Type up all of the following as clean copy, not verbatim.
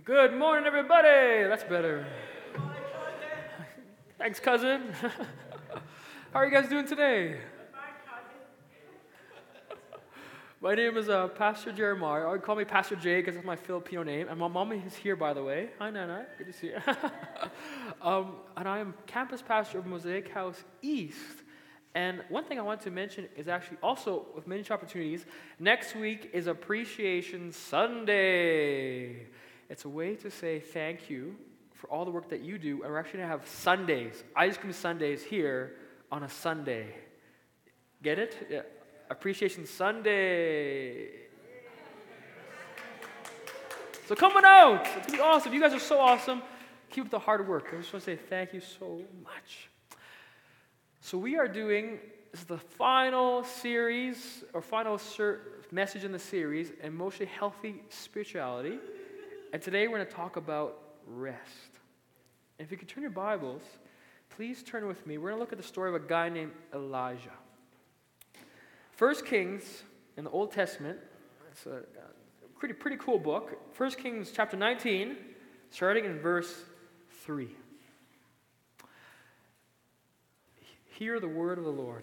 Good morning, everybody. That's better. Thanks, cousin. How are you guys doing today? My name is Pastor Jeremiah. Or call me Pastor Jay because that's my Filipino name. And my mom is here, by the way. Hi, Nana. Good to see you. And I am campus pastor of Mosaic House East. And one thing I want to mention is actually also with ministry opportunities, next week is Appreciation Sunday. It's a way to say thank you for all the work that you do. And we're actually going to have Sundays, Ice Cream Sundays here on a Sunday. Get it? Yeah. Appreciation Sunday. So come on out. It's going to be awesome. You guys are so awesome. Keep up the hard work. I just want to say thank you so much. So we are doing, this is the final series, or final message in the series, Emotionally Healthy Spirituality. And today we're going to talk about rest. And if you could turn your Bibles, please turn with me. We're going to look at the story of a guy named Elijah. 1 Kings in the Old Testament, it's a pretty cool book. 1 Kings chapter 19, starting in verse 3. Hear the word of the Lord.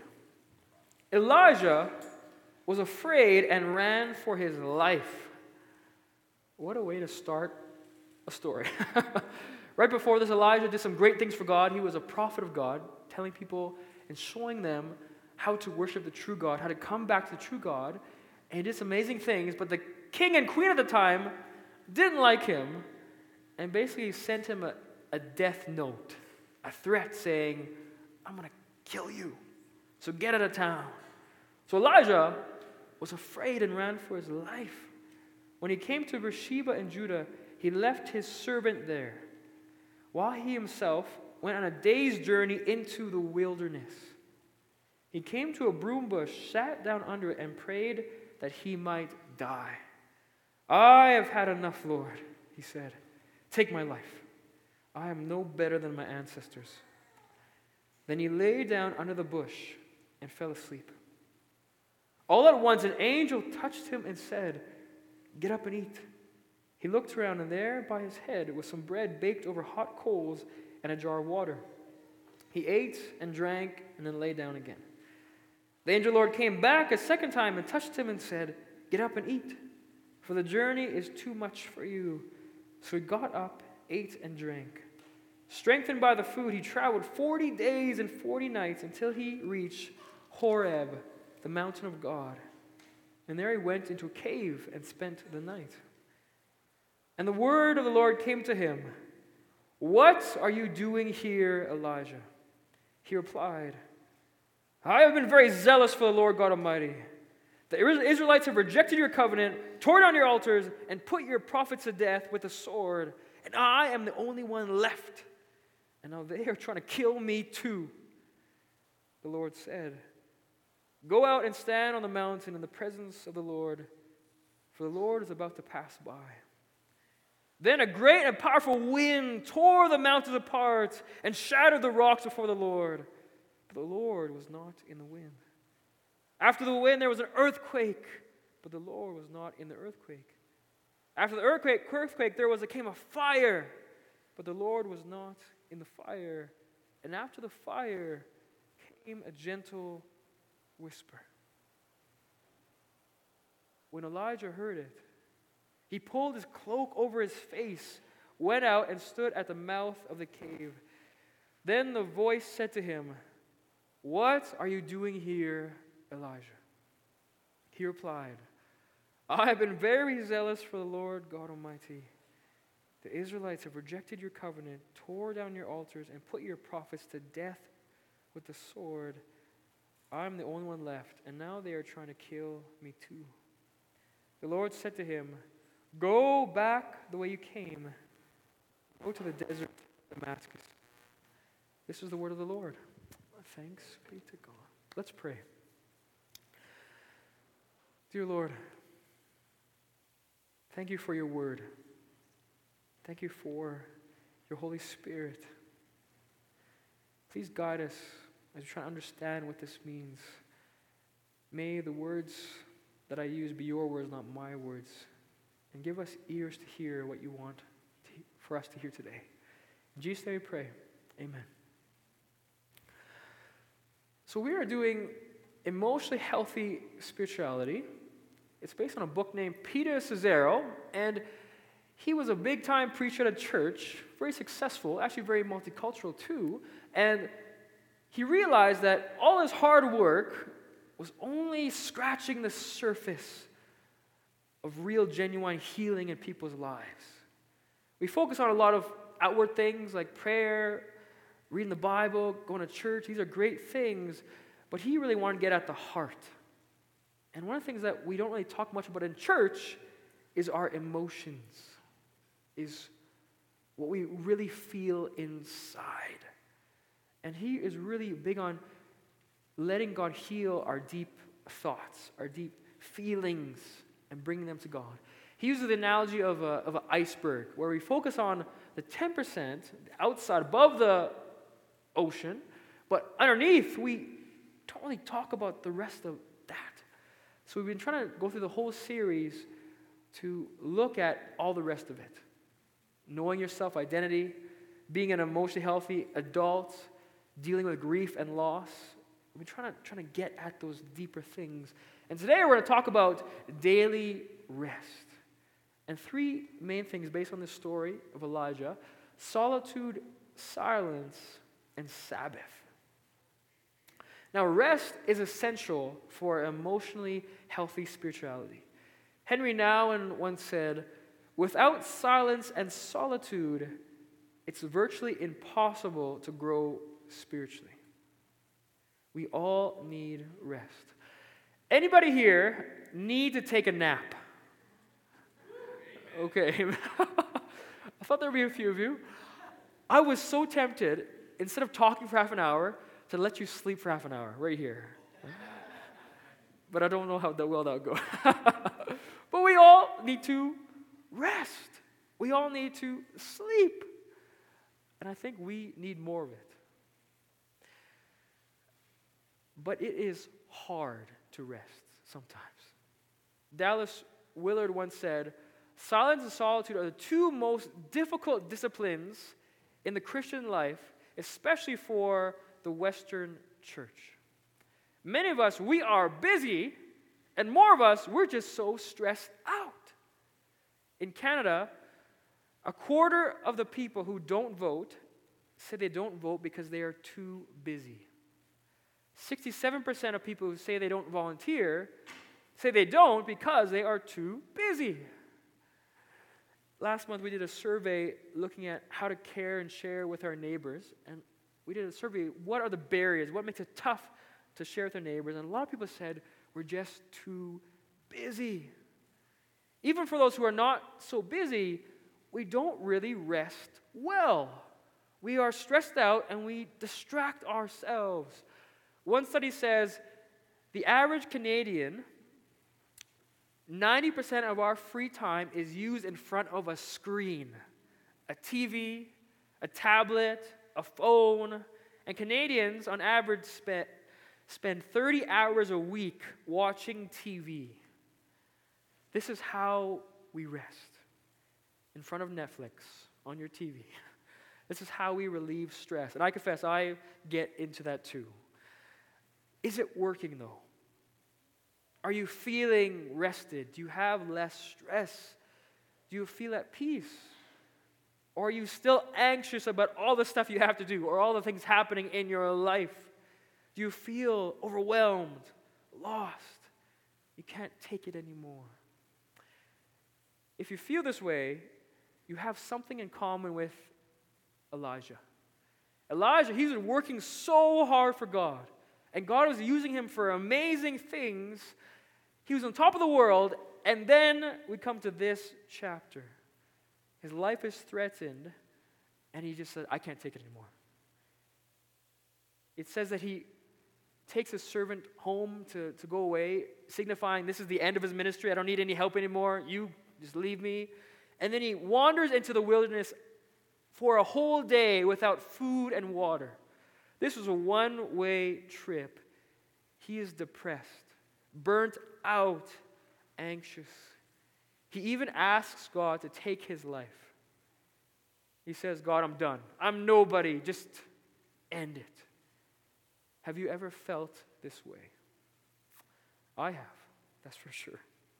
Elijah was afraid and ran for his life. What a way to start a story. Right before this, Elijah did some great things for God. He was a prophet of God, telling people and showing them how to worship the true God, how to come back to the true God. And he did some amazing things, but the king and queen at the time didn't like him and basically sent him a death note, a threat saying, I'm going to kill you, so get out of town. So Elijah was afraid and ran for his life. When he came to Beersheba in Judah, he left his servant there, while he himself went on a day's journey into the wilderness. He came to a broom bush, sat down under it, and prayed that he might die. I have had enough, Lord, he said. Take my life. I am no better than my ancestors. Then he lay down under the bush and fell asleep. All at once an angel touched him and said, Get up and eat. He looked around, and there by his head was some bread baked over hot coals and a jar of water. He ate and drank and then lay down again. The angel Lord came back a second time and touched him and said, Get up and eat, for the journey is too much for you. So he got up, ate and drank. Strengthened by the food, he traveled 40 days and 40 nights until he reached Horeb, the mountain of God. And there he went into a cave and spent the night. And the word of the Lord came to him, What are you doing here, Elijah? He replied, I have been very zealous for the Lord God Almighty. The Israelites have rejected your covenant, torn down your altars, and put your prophets to death with a sword. And I am the only one left. And now they are trying to kill me too. The Lord said, Go out and stand on the mountain in the presence of the Lord, for the Lord is about to pass by. Then a great and powerful wind tore the mountains apart and shattered the rocks before the Lord. But the Lord was not in the wind. After the wind there was an earthquake, but the Lord was not in the earthquake. After the earthquake there came a fire, but the Lord was not in the fire. And after the fire came a gentle whisper. When Elijah heard it, he pulled his cloak over his face, went out, and stood at the mouth of the cave. Then the voice said to him, What are you doing here, Elijah? He replied, I have been very zealous for the Lord God Almighty. The Israelites have rejected your covenant, tore down your altars, and put your prophets to death with the sword. I am the only one left, and now they are trying to kill me too. The Lord said to him, Go back the way you came. Go to the desert of Damascus. This is the word of the Lord. Thanks be to God. Let's pray. Dear Lord, thank you for your word. Thank you for your Holy Spirit. Please guide us as we try to understand what this means. May the words that I use be your words, not my words. And give us ears to hear what you want for us to hear today. In Jesus' name we pray. Amen. So we are doing emotionally healthy spirituality. It's based on a book named Peter Scazzero, and he was a big-time preacher at a church, very successful, actually very multicultural too, and he realized that all his hard work was only scratching the surface of real, genuine healing in people's lives. We focus on a lot of outward things like prayer, reading the Bible, going to church. These are great things, but he really wanted to get at the heart. And one of the things that we don't really talk much about in church is our emotions, is what we really feel inside. And he is really big on letting God heal our deep thoughts, our deep feelings, and bringing them to God. He uses the analogy of an iceberg, where we focus on the 10% outside, above the ocean, but underneath, we don't really talk about the rest of that. So we've been trying to go through the whole series to look at all the rest of it. Knowing your self-identity, being an emotionally healthy adult, dealing with grief and loss. We've been trying to get at those deeper things. And today we're going to talk about daily rest. And three main things based on this story of Elijah: solitude, silence, and Sabbath. Now, rest is essential for emotionally healthy spirituality. Henry Nouwen once said, "Without silence and solitude, it's virtually impossible to grow spiritually." We all need rest. Anybody here need to take a nap? Okay. I thought there would be a few of you. I was so tempted, instead of talking for half an hour, to let you sleep for half an hour right here. But I don't know how well that would go. But we all need to rest. We all need to sleep. And I think we need more of it. But it is hard to rest sometimes. Dallas Willard once said, "Silence and solitude are the two most difficult disciplines in the Christian life, especially for the Western church. Many of us, we are busy, and more of us, we're just so stressed out." In Canada, a quarter of the people who don't vote say they don't vote because they are too busy. 67% of people who say they don't volunteer say they don't because they are too busy. Last month we did a survey looking at how to care and share with our neighbors, and we did a survey, what are the barriers, what makes it tough to share with our neighbors, and a lot of people said, we're just too busy. Even for those who are not so busy, we don't really rest well. We are stressed out and we distract ourselves. One study says the average Canadian, 90% of our free time is used in front of a screen, a TV, a tablet, a phone, and Canadians on average spend 30 hours a week watching TV. This is how we rest, in front of Netflix, on your TV. This is how we relieve stress. And I confess, I get into that too. Is it working though? Are you feeling rested? Do you have less stress? Do you feel at peace? Or are you still anxious about all the stuff you have to do or all the things happening in your life? Do you feel overwhelmed, lost? You can't take it anymore. If you feel this way, you have something in common with Elijah. Elijah, he's been working so hard for God, and God was using him for amazing things. He was on top of the world, and then we come to this chapter. His life is threatened, and he just said, I can't take it anymore. It says that he takes his servant home to go away, signifying this is the end of his ministry. I don't need any help anymore. You just leave me. And then he wanders into the wilderness for a whole day without food and water. This was a one-way trip. He is depressed, burnt out, anxious. He even asks God to take his life. He says, God, I'm done. I'm nobody. Just end it. Have you ever felt this way? I have, that's for sure.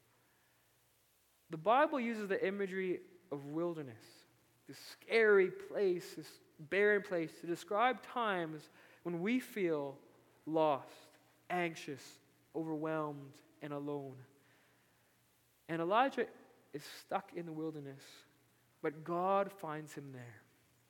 The Bible uses the imagery of wilderness, this scary place, this barren place, to describe times when we feel lost, anxious, overwhelmed, and alone. And Elijah is stuck in the wilderness, but God finds him there.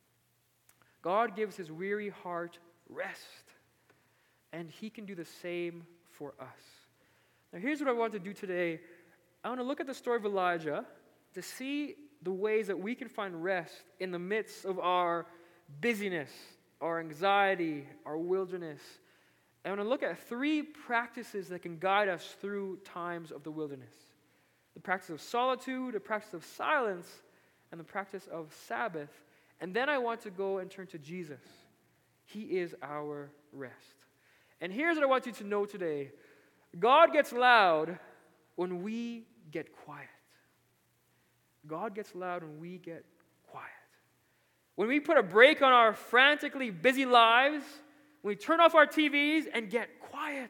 God gives his weary heart rest, and he can do the same for us. Now, here's what I want to do today. I want to look at the story of Elijah to see the ways that we can find rest in the midst of our busyness, our anxiety, our wilderness. I want to look at 3 practices that can guide us through times of the wilderness. The practice of solitude, the practice of silence, and the practice of Sabbath. And then I want to go and turn to Jesus. He is our rest. And here's what I want you to know today. God gets loud when we get quiet. God gets loud when we get quiet. When we put a break on our frantically busy lives, when we turn off our TVs and get quiet,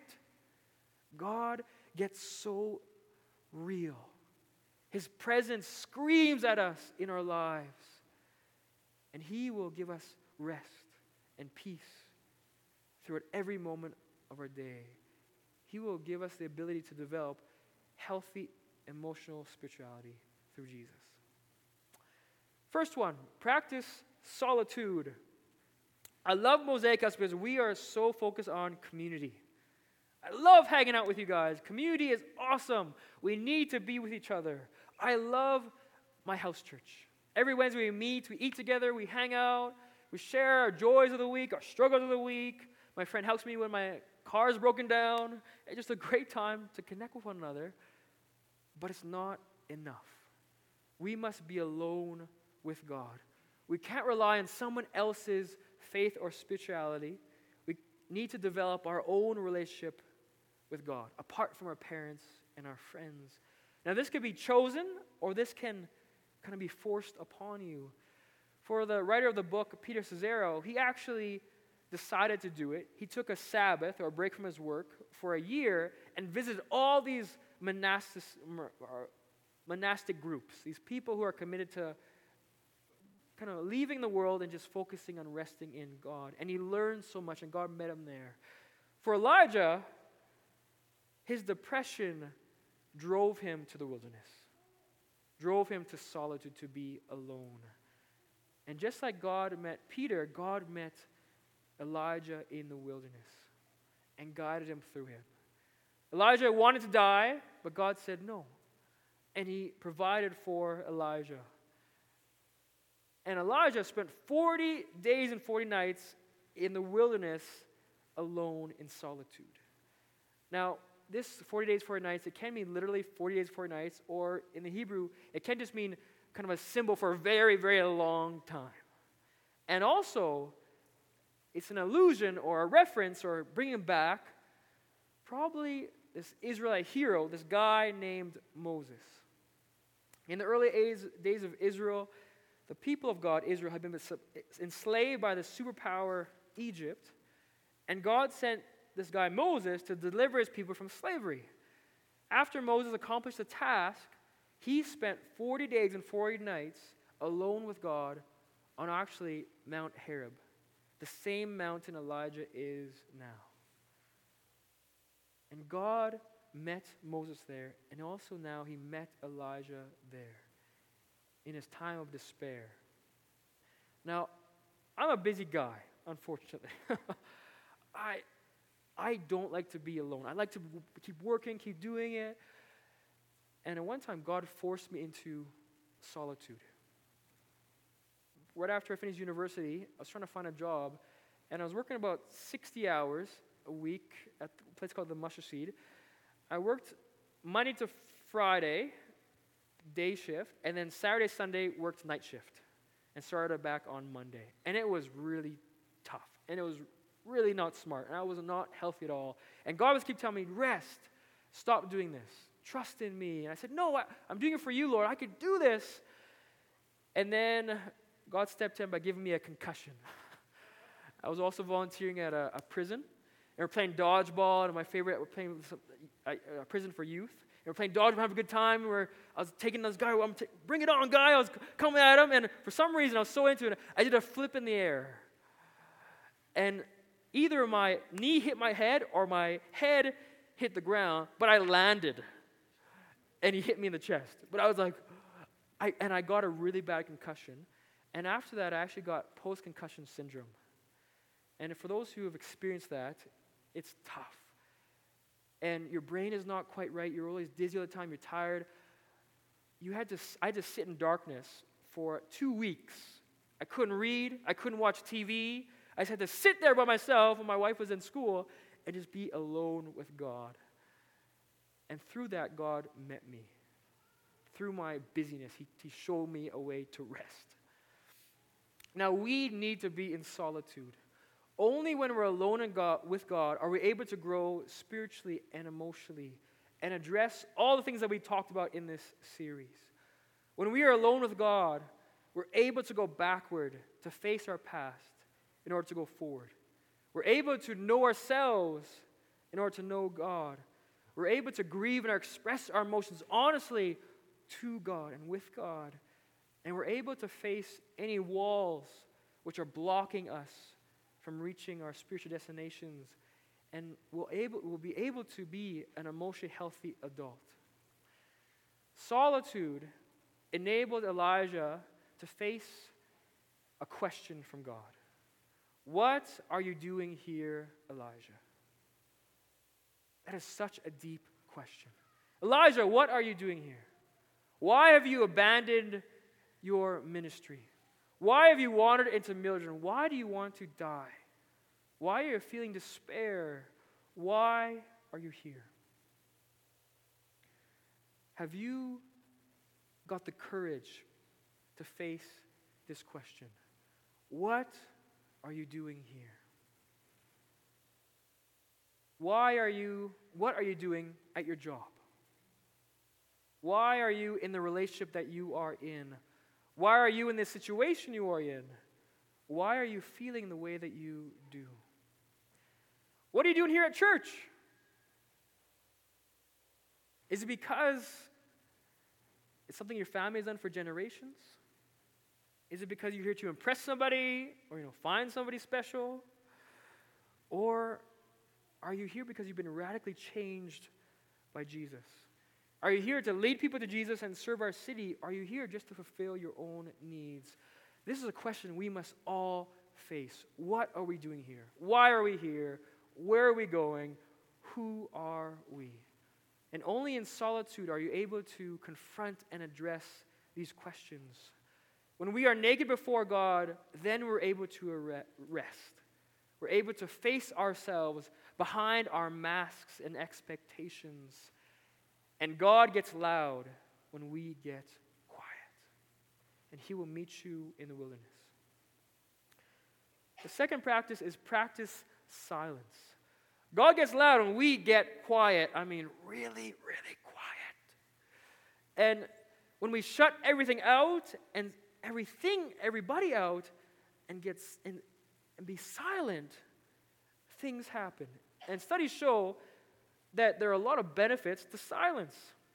God gets so real. His presence screams at us in our lives, and He will give us rest and peace throughout every moment of our day. He will give us the ability to develop healthy emotional spirituality through Jesus. First one, practice solitude. I love Mosaic House because we are so focused on community. I love hanging out with you guys. Community is awesome. We need to be with each other. I love my house church. Every Wednesday we meet, we eat together, we hang out, we share our joys of the week, our struggles of the week. My friend helps me when my car is broken down. It's just a great time to connect with one another. But it's not enough. We must be alone with God. We can't rely on someone else's faith or spirituality. We need to develop our own relationship with God, apart from our parents and our friends. Now, this could be chosen, or this can kind of be forced upon you. For the writer of the book, Peter Scazzero, he actually decided to do it. He took a Sabbath, or a break from his work, for a year and visited all these monastic groups, these people who are committed to kind of leaving the world and just focusing on resting in God. And he learned so much, and God met him there. For Elijah, his depression drove him to the wilderness, drove him to solitude, to be alone. And just like God met Peter, God met Elijah in the wilderness and guided him through him. Elijah wanted to die, but God said no. And He provided for Elijah. And Elijah spent 40 days and 40 nights in the wilderness alone in solitude. Now, this 40 days, 40 nights, it can mean literally 40 days, 40 nights, or in the Hebrew, it can just mean kind of a symbol for a very, very long time. And also, it's an allusion or a reference or bringing back probably this Israelite hero, this guy named Moses. In the early days of Israel, the people of God, Israel, had been enslaved by the superpower Egypt, and God sent this guy Moses to deliver his people from slavery. After Moses accomplished the task, he spent 40 days and 40 nights alone with God on actually Mount Horeb, the same mountain Elijah is now. And God met Moses there, and also now He met Elijah there in his time of despair. Now, I'm a busy guy, unfortunately. I don't like to be alone. I like to keep working, keep doing it. And at one time, God forced me into solitude. Right after I finished university, I was trying to find a job, and I was working about 60 hours a week at a place called the Mustard Seed. I worked Monday to Friday, day shift, and then Saturday, Sunday, worked night shift, and started back on Monday. And it was really tough, and it was really not smart, and I was not healthy at all. And God was keep telling me, rest, stop doing this, trust in me. And I said, no, I'm doing it for you, Lord. I could do this. And then God stepped in by giving me a concussion. I was also volunteering at a prison. And we're playing dodgeball, and my favorite, we're playing a prison for youth. And we're playing dodgeball, having a good time. I was taking this guy, bring it on, guy. I was coming at him, and for some reason, I was so into it, I did a flip in the air. And either my knee hit my head or my head hit the ground, but I landed. And he hit me in the chest. But I was like, I got a really bad concussion. And after that, I actually got post-concussion syndrome. And for those who have experienced that, it's tough. And your brain is not quite right. You're always dizzy all the time. You're tired. I had to sit in darkness for 2 weeks. I couldn't read. I couldn't watch TV. I just had to sit there by myself when my wife was in school and just be alone with God. And through that, God met me. Through my busyness, He showed me a way to rest. Now, we need to be in solitude. Only when we're alone with God are we able to grow spiritually and emotionally and address all the things that we talked about in this series. When we are alone with God, we're able to go backward to face our past in order to go forward. We're able to know ourselves in order to know God. We're able to grieve and express our emotions honestly to God and with God. And we're able to face any walls which are blocking us from reaching our spiritual destinations. And we'll be able to be an emotionally healthy adult. Solitude enabled Elijah to face a question from God. What are you doing here, Elijah? That is such a deep question. Elijah, what are you doing here? Why have you abandoned your ministry? Why have you wandered into Mildred? Why do you want to die? Why are you feeling despair? Why are you here? Have you got the courage to face this question? What are you doing here? What are you doing at your job? Why are you in the relationship that you are in? Why are you in the situation you are in? Why are you feeling the way that you do? What are you doing here at church? Is it because it's something your family has done for generations? Is it because you're here to impress somebody or find somebody special? Or are you here because you've been radically changed by Jesus? Are you here to lead people to Jesus and serve our city? Are you here just to fulfill your own needs? This is a question we must all face. What are we doing here? Why are we here? Where are we going? Who are we? And only in solitude are you able to confront and address these questions. When we are naked before God, then we're able to rest. We're able to face ourselves behind our masks and expectations. And God gets loud when we get quiet. And He will meet you in the wilderness. The second practice is practice silence. God gets loud when we get quiet. I mean, really, really quiet. And when we shut everything out and everybody out and be silent, things happen. And studies show that there are a lot of benefits to silence.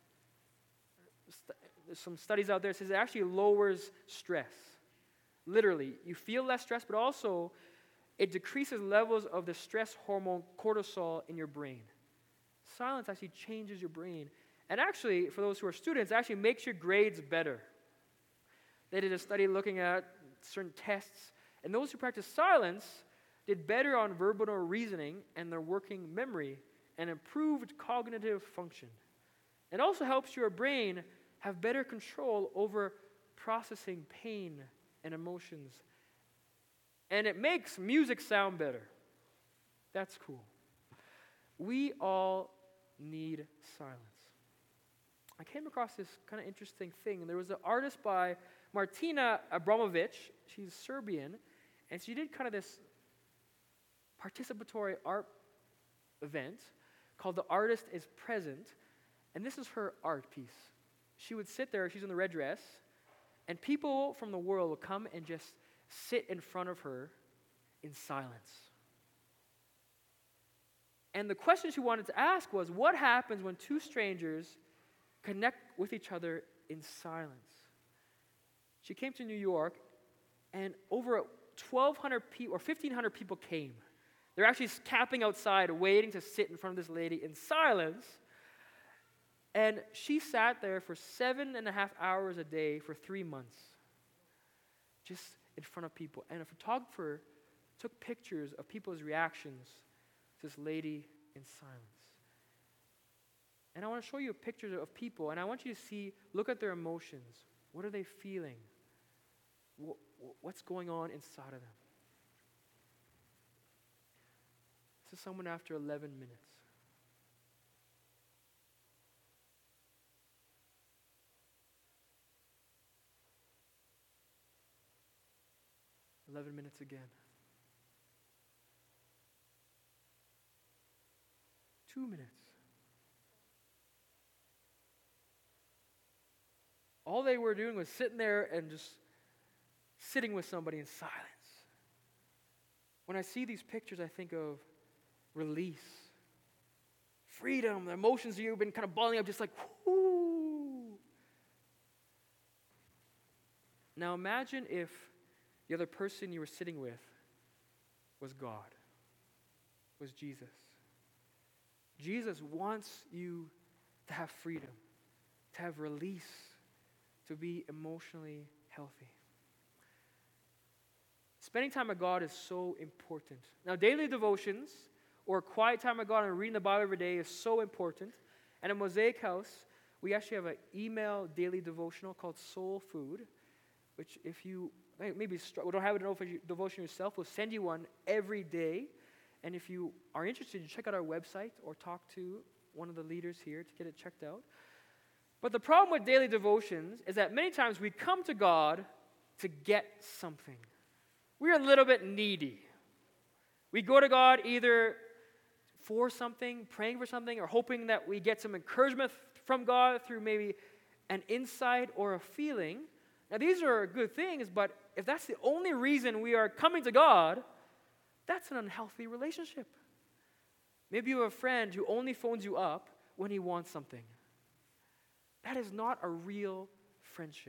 There's some studies out there that says it actually lowers stress. Literally, you feel less stress, but also it decreases levels of the stress hormone cortisol in your brain. Silence actually changes your brain. And actually, for those who are students, it actually makes your grades better. They did a study looking at certain tests, and those who practiced silence did better on verbal reasoning and their working memory and improved cognitive function. It also helps your brain have better control over processing pain and emotions. And it makes music sound better. That's cool. We all need silence. I came across this kind of interesting thing. There was an artist by Martina Abramovic. She's Serbian. And she did kind of this participatory art event called The Artist is Present. And this is her art piece. She would sit there, she's in the red dress, And people from the world would come and just sit in front of her in silence. And the question she wanted to ask was, what happens when two strangers connect with each other in silence? She came to New York, and over 1,200 people or 1,500 people came. They're actually camping outside, waiting to sit in front of this lady in silence. And she sat there for 7.5 hours a day for 3 months, just in front of people. And a photographer took pictures of people's reactions to this lady in silence. And I want to show you pictures of people, and I want you to look at their emotions. What are they feeling? What's going on inside of them? This is someone after 11 minutes. Minutes again. 2 minutes. All they were doing was sitting there and just sitting with somebody in silence. When I see these pictures, I think of release, freedom, the emotions you've been kind of balling up, just like, whoo. Now imagine if the other person you were sitting with was God, was Jesus. Jesus wants you to have freedom, to have release, to be emotionally healthy. Spending time with God is so important. Now, daily devotions or quiet time with God and reading the Bible every day is so important. And at Mosaic House, we actually have an email daily devotional called Soul Food, which if you maybe don't have a devotion yourself, we'll send you one every day. And if you are interested, you check out our website or talk to one of the leaders here to get it checked out. But the problem with daily devotions is that many times we come to God to get something. We're a little bit needy. We go to God either for something, praying for something, or hoping that we get some encouragement from God through maybe an insight or a feeling. Now, these are good things, but if that's the only reason we are coming to God, that's an unhealthy relationship. Maybe you have a friend who only phones you up when he wants something. That is not a real friendship.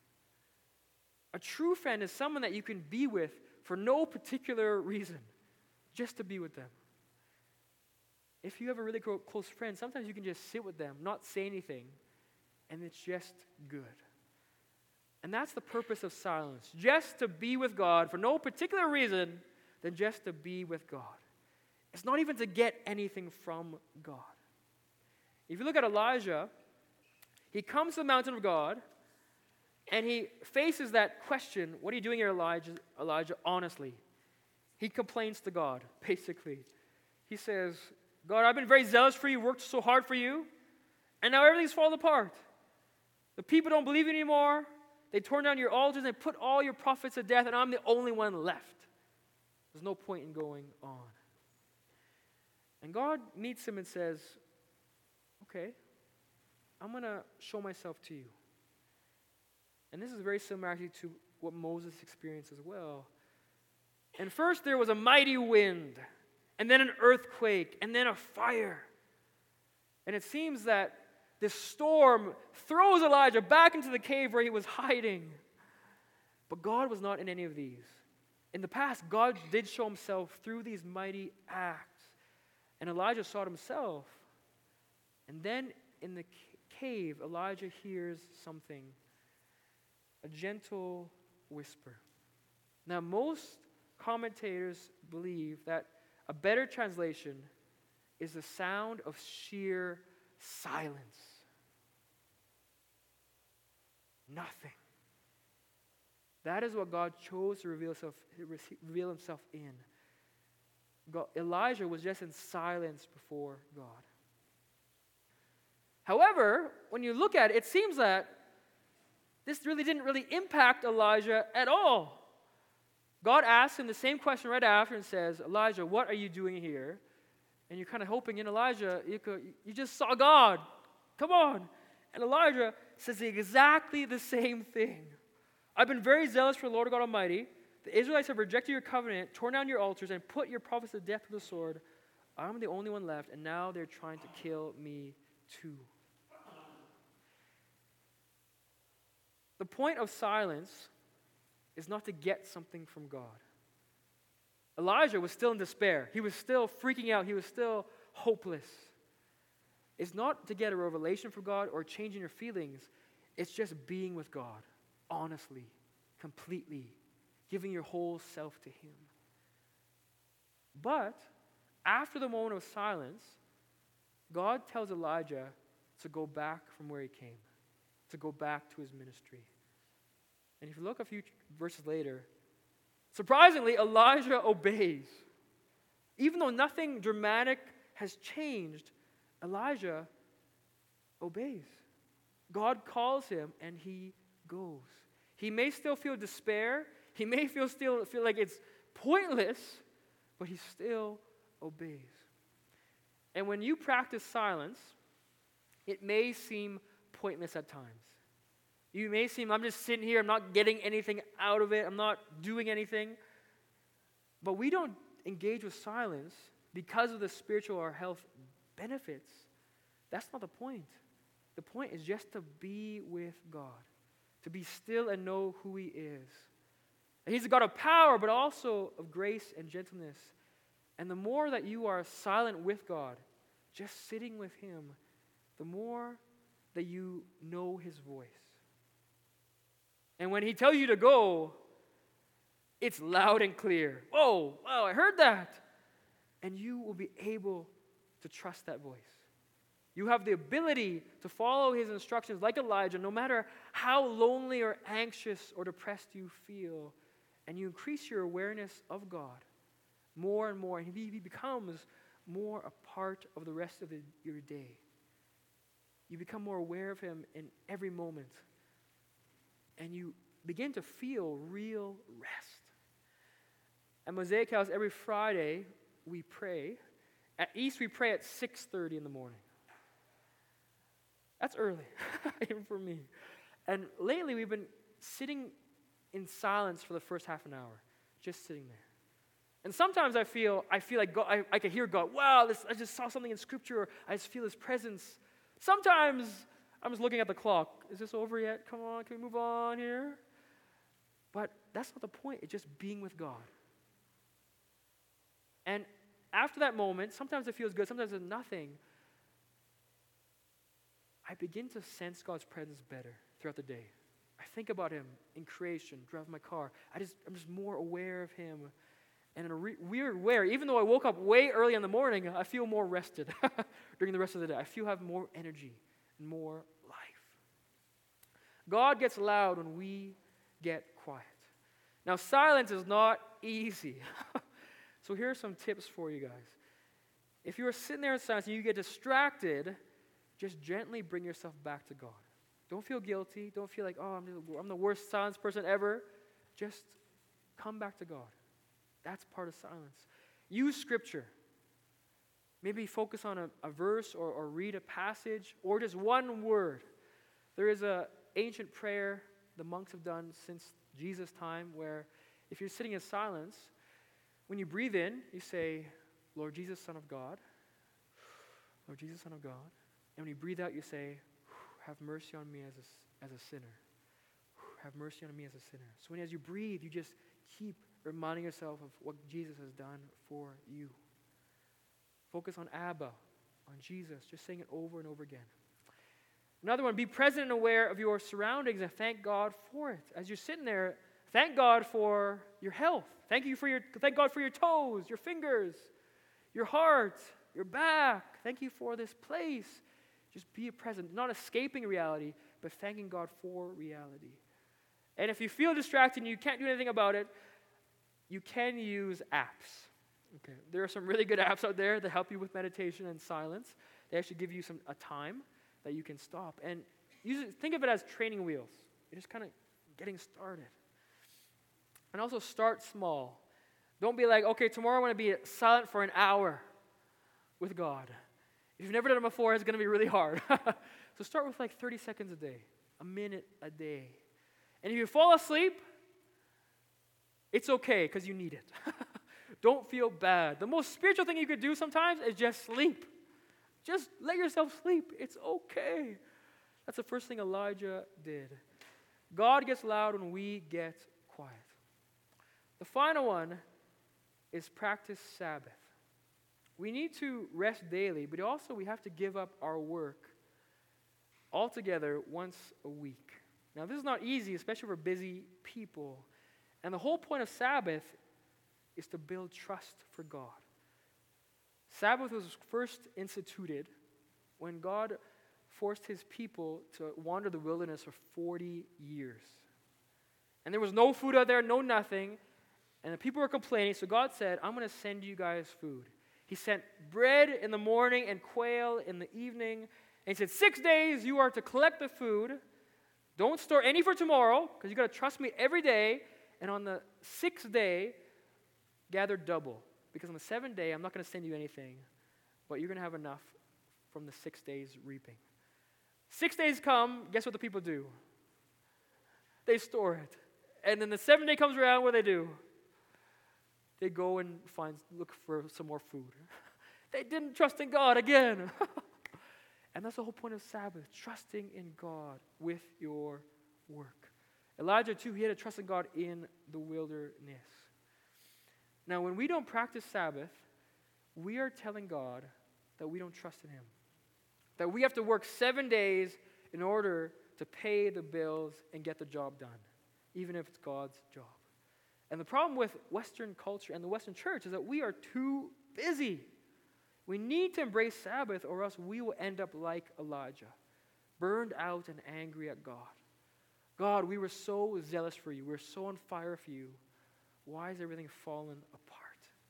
A true friend is someone that you can be with for no particular reason, just to be with them. If you have a really close friend, sometimes you can just sit with them, not say anything, and it's just good. And that's the purpose of silence, just to be with God for no particular reason than just to be with God. It's not even to get anything from God. If you look at Elijah, he comes to the mountain of God, and he faces that question, what are you doing here, Elijah, honestly? He complains to God, basically. He says, God, I've been very zealous for you, worked so hard for you, and now everything's fallen apart. The people don't believe you anymore. They torn down your altars and put all your prophets to death, and I'm the only one left. There's no point in going on. And God meets him and says, okay, I'm going to show myself to you. And this is very similar actually to what Moses experienced as well. And first there was a mighty wind, and then an earthquake, and then a fire. And it seems that this storm throws Elijah back into the cave where he was hiding. But God was not in any of these. In the past, God did show himself through these mighty acts. And Elijah saw it himself. And then in the cave, Elijah hears something, a gentle whisper. Now, most commentators believe that a better translation is the sound of sheer silence. Nothing. That is what God chose to reveal himself in. Elijah was just in silence before God. However, when you look at it, it seems that this didn't really impact Elijah at all. God asks him the same question right after and says, Elijah, what are you doing here? And you're kind of hoping in Elijah, you just saw God. Come on. And Elijah says exactly the same thing. I've been very zealous for the Lord God Almighty. The Israelites have rejected your covenant, torn down your altars, and put your prophets to death with the sword. I'm the only one left, and now they're trying to kill me too. The point of silence is not to get something from God. Elijah was still in despair. He was still freaking out. He was still hopeless. It's not to get a revelation from God or changing your feelings. It's just being with God, honestly, completely, giving your whole self to Him. But after the moment of silence, God tells Elijah to go back from where he came, to go back to his ministry. And if you look a few verses later, surprisingly, Elijah obeys. Even though nothing dramatic has changed, Elijah obeys. God calls him and he goes. He may still feel despair. He may still feel like it's pointless, but he still obeys. And when you practice silence, it may seem pointless at times. You may seem, I'm just sitting here, I'm not getting anything out of it, I'm not doing anything. But we don't engage with silence because of the spiritual or health benefits. That's not the point. The point is just to be with God, to be still and know who He is. And He's a God of power, but also of grace and gentleness. And the more that you are silent with God, just sitting with Him, the more that you know His voice. And when He tells you to go, it's loud and clear. Oh, wow, I heard that. And you will be able to trust that voice. You have the ability to follow His instructions like Elijah, no matter how lonely or anxious or depressed you feel. And you increase your awareness of God more and more. And He becomes more a part of the rest of your day. You become more aware of Him in every moment. And you begin to feel real rest. At Mosaic House, every Friday, we pray. At East, we pray at 6:30 in the morning. That's early, even for me. And lately, we've been sitting in silence for the first half an hour, just sitting there. And sometimes I feel like God, I can hear God. Wow, I just saw something in Scripture. Or I just feel His presence. Sometimes I'm just looking at the clock. Is this over yet? Come on, can we move on here? But that's not the point. It's just being with God. And after that moment, sometimes it feels good, sometimes it's nothing. I begin to sense God's presence better throughout the day. I think about Him in creation, driving my car. I'm just more aware of Him. And in a weird way, even though I woke up way early in the morning, I feel more rested during the rest of the day. I feel I have more energy and more life. God gets loud when we get quiet. Now, silence is not easy. So here are some tips for you guys. If you're sitting there in silence and you get distracted, just gently bring yourself back to God. Don't feel guilty. Don't feel like, oh, I'm the worst silence person ever. Just come back to God. That's part of silence. Use Scripture. Maybe focus on a verse or read a passage or just one word. There is an ancient prayer the monks have done since Jesus' time where if you're sitting in silence, when you breathe in, you say, Lord Jesus, Son of God. Lord Jesus, Son of God. And when you breathe out, you say, have mercy on me as a sinner. Have mercy on me as a sinner. So as you breathe, you just keep reminding yourself of what Jesus has done for you. Focus on Abba, on Jesus, just saying it over and over again. Another one, be present and aware of your surroundings and thank God for it. As you're sitting there, thank God for your health. Thank God for your toes, your fingers, your heart, your back. Thank you for this place. Just be present, not escaping reality, but thanking God for reality. And if you feel distracted and you can't do anything about it, you can use apps. Okay, there are some really good apps out there that help you with meditation and silence. They actually give you a time that you can stop. And think of it as training wheels. You're just kind of getting started. And also start small. Don't be like, okay, tomorrow I want to be silent for an hour with God. If you've never done it before, it's going to be really hard. So start with like 30 seconds a day, a minute a day. And if you fall asleep, it's okay because you need it. Don't feel bad. The most spiritual thing you could do sometimes is just sleep. Just let yourself sleep. It's okay. That's the first thing Elijah did. God gets loud when we get quiet. The final one is practice Sabbath. We need to rest daily, but also we have to give up our work altogether once a week. Now, this is not easy, especially for busy people. And the whole point of Sabbath is to build trust for God. Sabbath was first instituted when God forced his people to wander the wilderness for 40 years. And there was no food out there, no nothing. And the people were complaining, so God said, I'm going to send you guys food. He sent bread in the morning and quail in the evening. And he said, 6 days you are to collect the food. Don't store any for tomorrow, because you got to trust me every day. And on the 6th day, gather double. Because on the 7th day, I'm not going to send you anything, but you're going to have enough from the 6 days reaping. 6 days come, guess what the people do? They store it. And then the 7th day comes around, what do? They go and look for some more food. They didn't trust in God again. And that's the whole point of Sabbath, trusting in God with your work. Elijah, too, he had to trust in God in the wilderness. Now, when we don't practice Sabbath, we are telling God that we don't trust in him. That we have to work 7 days in order to pay the bills and get the job done, even if it's God's job. And the problem with Western culture and the Western church is that we are too busy. We need to embrace Sabbath, or else we will end up like Elijah, burned out and angry at God. God, we were so zealous for you. We were so on fire for you. Why is everything fallen apart?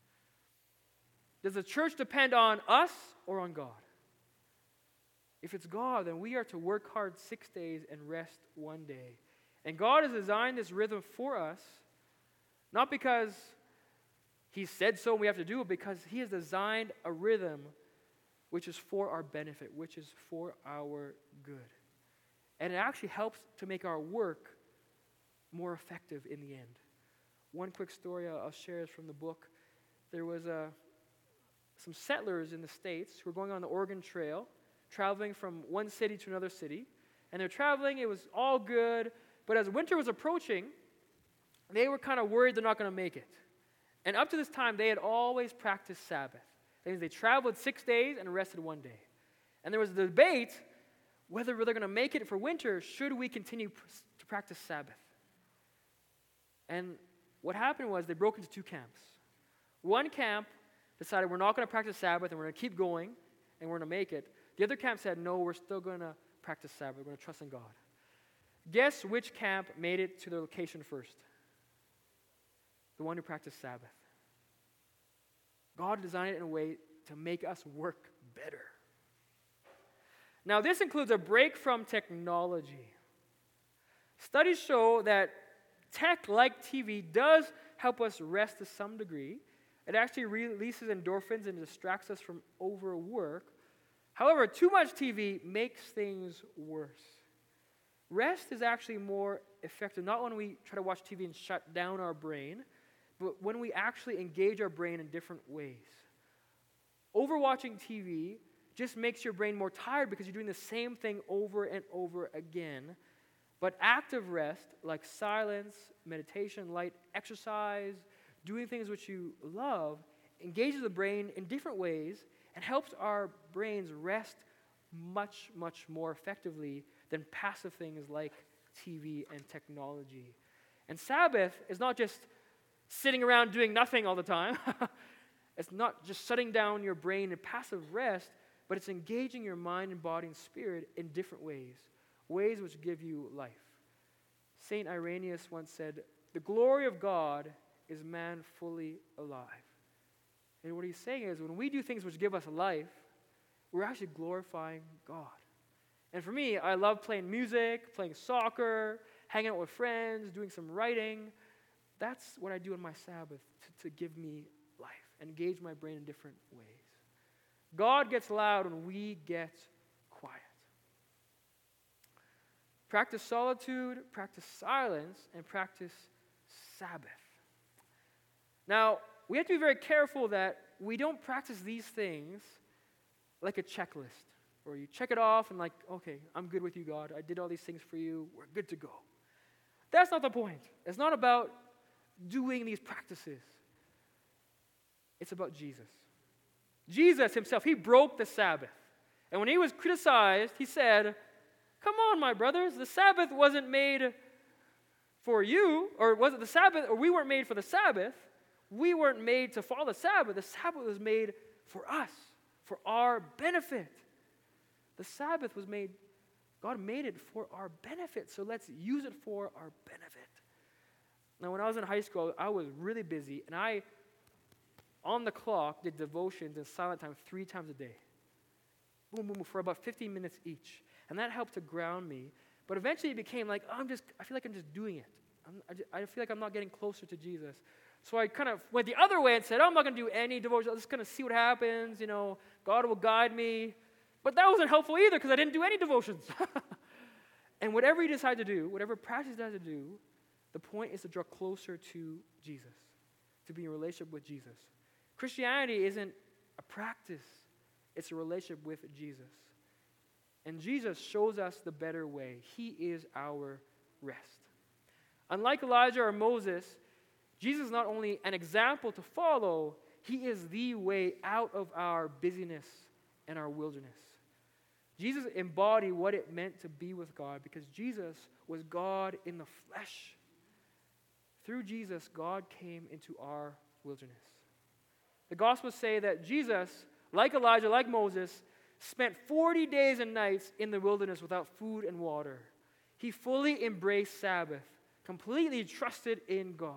Does the church depend on us or on God? If it's God, then we are to work hard 6 days and rest 1 day. And God has designed this rhythm for us, not because he said so and we have to do it, because he has designed a rhythm which is for our benefit, which is for our good. And it actually helps to make our work more effective in the end. One quick story I'll share is from the book. There was some settlers in the States who were going on the Oregon Trail, traveling from one city to another city. And they're traveling, it was all good, but as winter was approaching, they were kind of worried they're not going to make it. And up to this time, they had always practiced Sabbath. That means they traveled 6 days and rested 1 day. And there was a debate whether they're going to make it for winter, should we continue to practice Sabbath? And what happened was they broke into two camps. One camp decided we're not going to practice Sabbath and we're going to keep going and we're going to make it. The other camp said, no, we're still going to practice Sabbath. We're going to trust in God. Guess which camp made it to their location first? The one who practiced Sabbath. God designed it in a way to make us work better. Now, this includes a break from technology. Studies show that tech, like TV, does help us rest to some degree. It actually releases endorphins and distracts us from overwork. However, too much TV makes things worse. Rest is actually more effective, not when we try to watch TV and shut down our brain, but when we actually engage our brain in different ways. Overwatching TV just makes your brain more tired because you're doing the same thing over and over again. But active rest, like silence, meditation, light exercise, doing things which you love, engages the brain in different ways and helps our brains rest much, much more effectively than passive things like TV and technology. And Sabbath is not just sitting around doing nothing all the time. It's not just shutting down your brain in passive rest, but it's engaging your mind and body and spirit in different ways, ways which give you life. St. Irenaeus once said, "The glory of God is man fully alive." And what he's saying is, when we do things which give us life, we're actually glorifying God. And for me, I love playing music, playing soccer, hanging out with friends, doing some writing. That's what I do on my Sabbath to give me life, engage my brain in different ways. God gets loud when we get quiet. Practice solitude, practice silence, and practice Sabbath. Now, we have to be very careful that we don't practice these things like a checklist, where you check it off and like, okay, I'm good with you, God. I did all these things for you. We're good to go. That's not the point. It's not about doing these practices. It's about Jesus. Jesus himself, he broke the Sabbath. And when he was criticized, he said, come on, my brothers, the Sabbath wasn't made for you, or was it the Sabbath, or we weren't made for the Sabbath. We weren't made to follow the Sabbath. The Sabbath was made for us, for our benefit. The Sabbath was made, God made it for our benefit, so let's use it for our benefit. Now, when I was in high school, I was really busy, and I, on the clock, did devotions and silent time 3 times a day. Boom, boom, boom, for about 15 minutes each. And that helped to ground me. But eventually it became like, I feel like I'm just doing it. I feel like I'm not getting closer to Jesus. So I kind of went the other way and said, I'm not going to do any devotion. I'm just going to see what happens. God will guide me. But that wasn't helpful either because I didn't do any devotions. And whatever you decide to do, whatever practice you decide to do, the point is to draw closer to Jesus, to be in a relationship with Jesus. Christianity isn't a practice. It's a relationship with Jesus. And Jesus shows us the better way. He is our rest. Unlike Elijah or Moses, Jesus is not only an example to follow, he is the way out of our busyness and our wilderness. Jesus embodied what it meant to be with God because Jesus was God in the flesh. Through Jesus, God came into our wilderness. The Gospels say that Jesus, like Elijah, like Moses, spent 40 days and nights in the wilderness without food and water. He fully embraced Sabbath, completely trusted in God.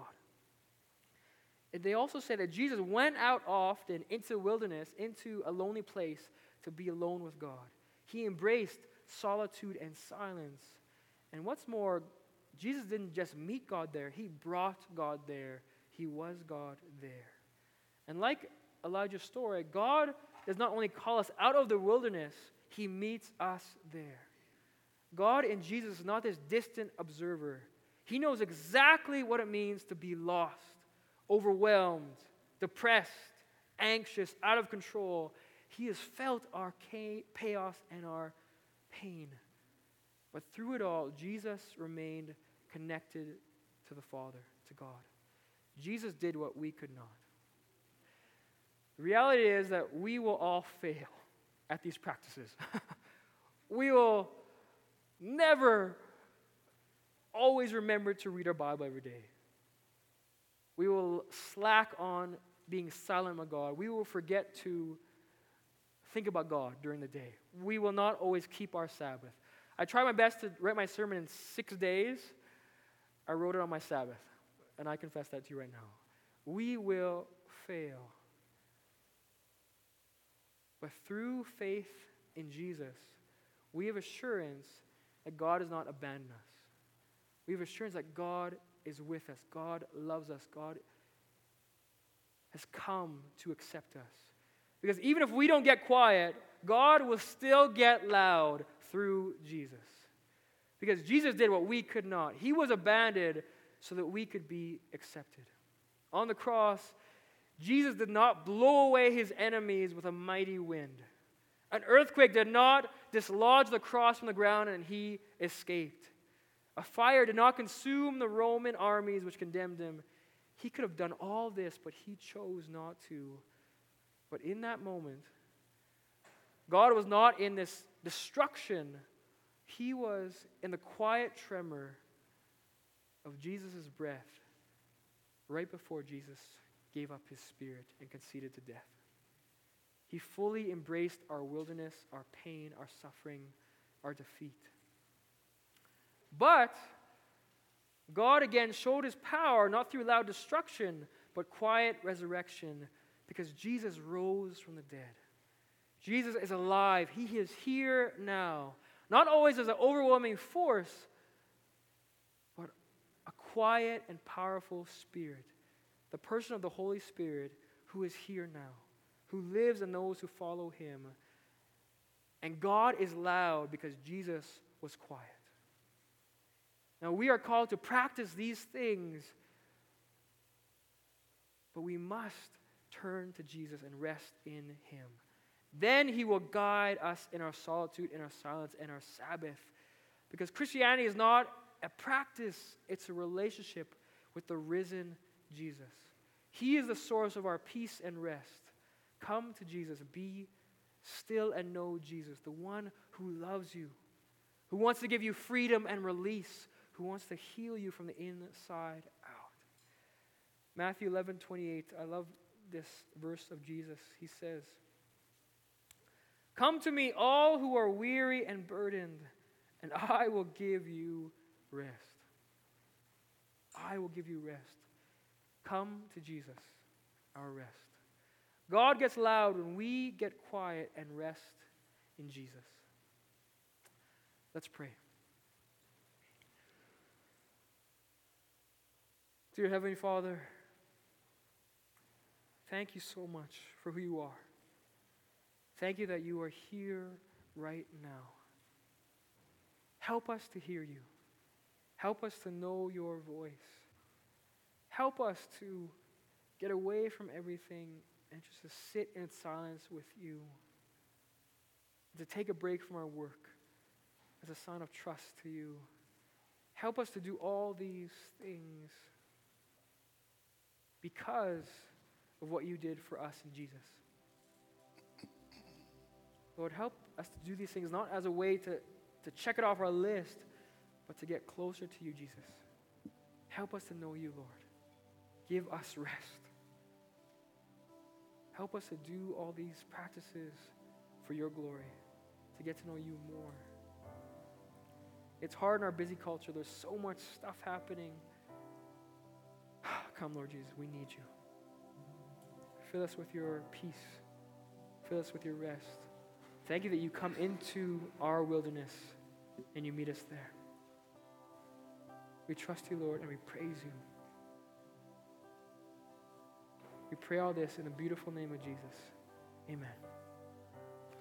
And they also say that Jesus went out often into the wilderness, into a lonely place to be alone with God. He embraced solitude and silence. And what's more, Jesus didn't just meet God there, he brought God there. He was God there. And like Elijah's story, God does not only call us out of the wilderness, he meets us there. God in Jesus is not this distant observer. He knows exactly what it means to be lost, overwhelmed, depressed, anxious, out of control. He has felt our chaos and our pain. But through it all, Jesus remained connected to the Father, to God. Jesus did what we could not. The reality is that we will all fail at these practices. We will never always remember to read our Bible every day. We will slack on being silent with God. We will forget to think about God during the day. We will not always keep our Sabbath. I tried my best to write my sermon in 6 days. I wrote it on my Sabbath, and I confess that to you right now. We will fail. But through faith in Jesus, we have assurance that God has not abandoned us. We have assurance that God is with us. God loves us. God has come to accept us. Because even if we don't get quiet, God will still get loud through Jesus. Because Jesus did what we could not. He was abandoned so that we could be accepted. On the cross, Jesus did not blow away his enemies with a mighty wind. An earthquake did not dislodge the cross from the ground and he escaped. A fire did not consume the Roman armies which condemned him. He could have done all this, but he chose not to. But in that moment, God was not in this destruction. He was in the quiet tremor of Jesus' breath right before Jesus gave up his spirit and conceded to death. He fully embraced our wilderness, our pain, our suffering, our defeat. But God again showed his power not through loud destruction, but quiet resurrection, because Jesus rose from the dead. Jesus is alive. He is here now. Not always as an overwhelming force, but a quiet and powerful spirit. The person of the Holy Spirit who is here now, who lives in those who follow him. And God is loud because Jesus was quiet. Now, we are called to practice these things, but we must turn to Jesus and rest in Him. Then He will guide us in our solitude, in our silence, and our Sabbath. Because Christianity is not a practice, it's a relationship with the risen Jesus. He is the source of our peace and rest. Come to Jesus, be still and know Jesus, the one who loves you, who wants to give you freedom and release, who wants to heal you from the inside out. Matthew 11:28, I love this verse of Jesus. He says, "Come to me, all who are weary and burdened, and I will give you rest." I will give you rest. Come to Jesus, our rest. God gets loud when we get quiet and rest in Jesus. Let's pray. Dear Heavenly Father, thank you so much for who you are. Thank you that you are here right now. Help us to hear you. Help us to know your voice. Help us to get away from everything and just to sit in silence with you. To take a break from our work as a sign of trust to you. Help us to do all these things because of what you did for us in Jesus. Lord, help us to do these things not as a way to check it off our list, but to get closer to you, Jesus. Help us to know you, Lord. Give us rest. Help us to do all these practices for your glory, to get to know you more. It's hard in our busy culture. There's so much stuff happening. Come, Lord Jesus, we need you. Fill us with your peace. Fill us with your rest. Thank you that you come into our wilderness and you meet us there. We trust you, Lord, and we praise you. We pray all this in the beautiful name of Jesus. Amen.